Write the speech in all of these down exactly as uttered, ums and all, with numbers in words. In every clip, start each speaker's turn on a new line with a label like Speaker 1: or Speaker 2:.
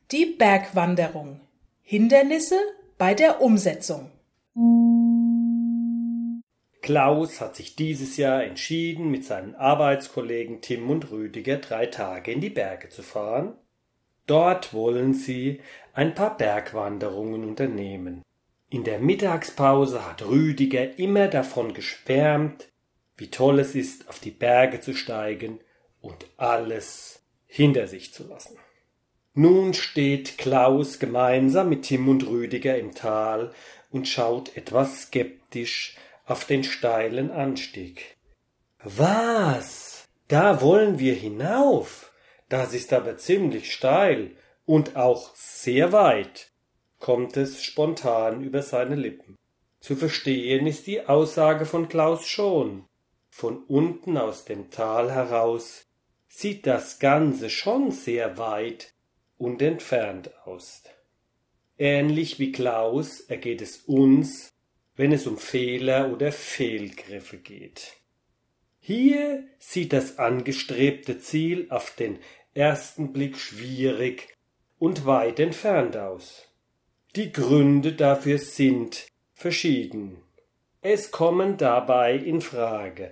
Speaker 1: Die Bergwanderung. Hindernisse bei der Umsetzung.
Speaker 2: Klaus hat sich dieses Jahr entschieden, mit seinen Arbeitskollegen Tim und Rüdiger drei Tage in die Berge zu fahren. Dort wollen sie ein paar Bergwanderungen unternehmen. In der Mittagspause hat Rüdiger immer davon geschwärmt, wie toll es ist, auf die Berge zu steigen und alles hinter sich zu lassen. Nun steht Klaus gemeinsam mit Tim und Rüdiger im Tal und schaut etwas skeptisch auf den steilen Anstieg. Was? Da wollen wir hinauf? Das ist aber ziemlich steil und auch sehr weit, kommt es spontan über seine Lippen. Zu verstehen ist die Aussage von Klaus schon. Von unten aus dem Tal heraus sieht das Ganze schon sehr weit und entfernt aus. Ähnlich wie Klaus ergeht es uns, wenn es um Fehler oder Fehlgriffe geht. Hier sieht das angestrebte Ziel auf den ersten Blick schwierig und weit entfernt aus. Die Gründe dafür sind verschieden. Es kommen dabei in Frage: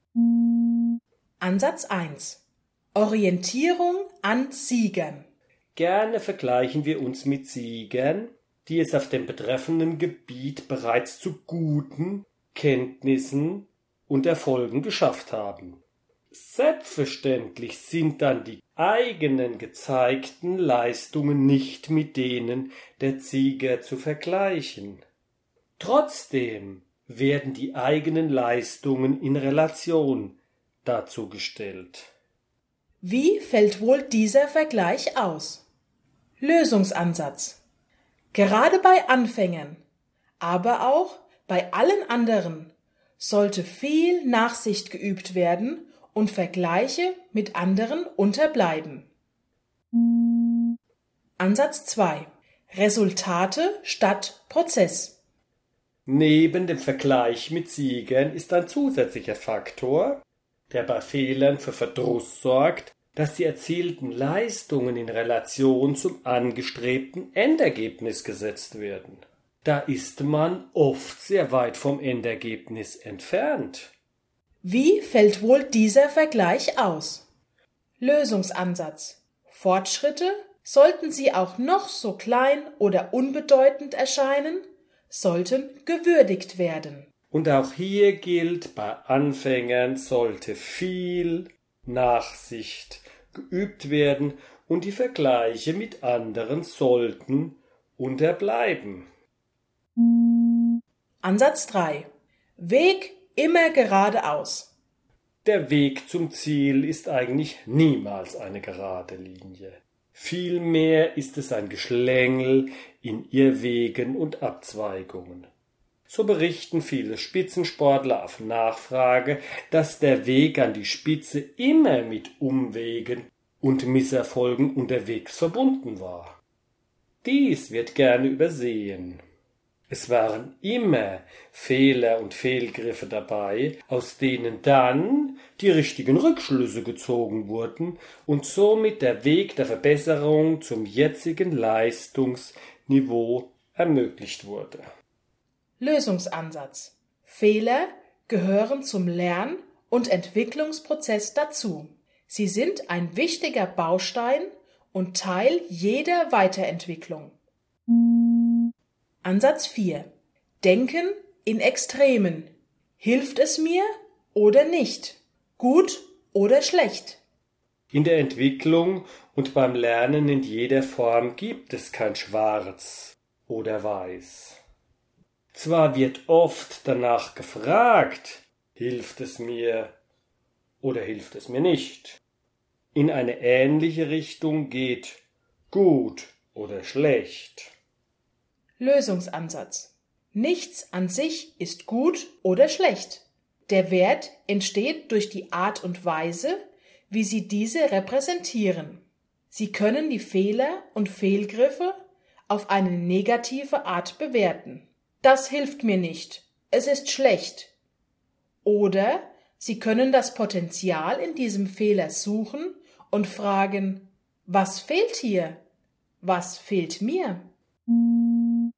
Speaker 1: Ansatz eins. Orientierung an Siegern.
Speaker 2: Gerne vergleichen wir uns mit Siegern, die es auf dem betreffenden Gebiet bereits zu guten Kenntnissen und Erfolgen geschafft haben. Selbstverständlich sind dann die eigenen gezeigten Leistungen nicht mit denen der Sieger zu vergleichen. Trotzdem werden die eigenen Leistungen in Relation dazu gestellt.
Speaker 1: Wie fällt wohl dieser Vergleich aus? Lösungsansatz. Gerade bei Anfängern, aber auch bei allen anderen sollte viel Nachsicht geübt werden und Vergleiche mit anderen unterbleiben. Ansatz zwei. Resultate statt Prozess.
Speaker 2: Neben dem Vergleich mit Siegern ist ein zusätzlicher Faktor, der bei Fehlern für Verdruss sorgt, dass die erzielten Leistungen in Relation zum angestrebten Endergebnis gesetzt werden. Da ist man oft sehr weit vom Endergebnis entfernt.
Speaker 1: Wie fällt wohl dieser Vergleich aus? Lösungsansatz. Fortschritte, sollten sie auch noch so klein oder unbedeutend erscheinen, sollten gewürdigt werden.
Speaker 2: Und auch hier gilt, bei Anfängern sollte viel Nachsicht geübt werden und die Vergleiche mit anderen sollten unterbleiben.
Speaker 1: Ansatz drei. Weg immer geradeaus.
Speaker 2: Der Weg zum Ziel ist eigentlich niemals eine gerade Linie. Vielmehr ist es ein Geschlängel in Irrwegen und Abzweigungen. So berichten viele Spitzensportler auf Nachfrage, dass der Weg an die Spitze immer mit Umwegen und Misserfolgen unterwegs verbunden war. Dies wird gerne übersehen. Es waren immer Fehler und Fehlgriffe dabei, aus denen dann die richtigen Rückschlüsse gezogen wurden und somit der Weg der Verbesserung zum jetzigen Leistungsniveau ermöglicht wurde.
Speaker 1: Lösungsansatz. Fehler gehören zum Lern- und Entwicklungsprozess dazu. Sie sind ein wichtiger Baustein und Teil jeder Weiterentwicklung. Ansatz vier. Denken in Extremen. Hilft es mir oder nicht? Gut oder schlecht?
Speaker 2: In der Entwicklung und beim Lernen in jeder Form gibt es kein Schwarz oder Weiß. Zwar wird oft danach gefragt, hilft es mir oder hilft es mir nicht. In eine ähnliche Richtung geht gut oder schlecht.
Speaker 1: Lösungsansatz. Nichts an sich ist gut oder schlecht. Der Wert entsteht durch die Art und Weise, wie Sie diese repräsentieren. Sie können die Fehler und Fehlgriffe auf eine negative Art bewerten. Das hilft mir nicht. Es ist schlecht. Oder Sie können das Potenzial in diesem Fehler suchen und fragen, was fehlt hier? Was fehlt mir?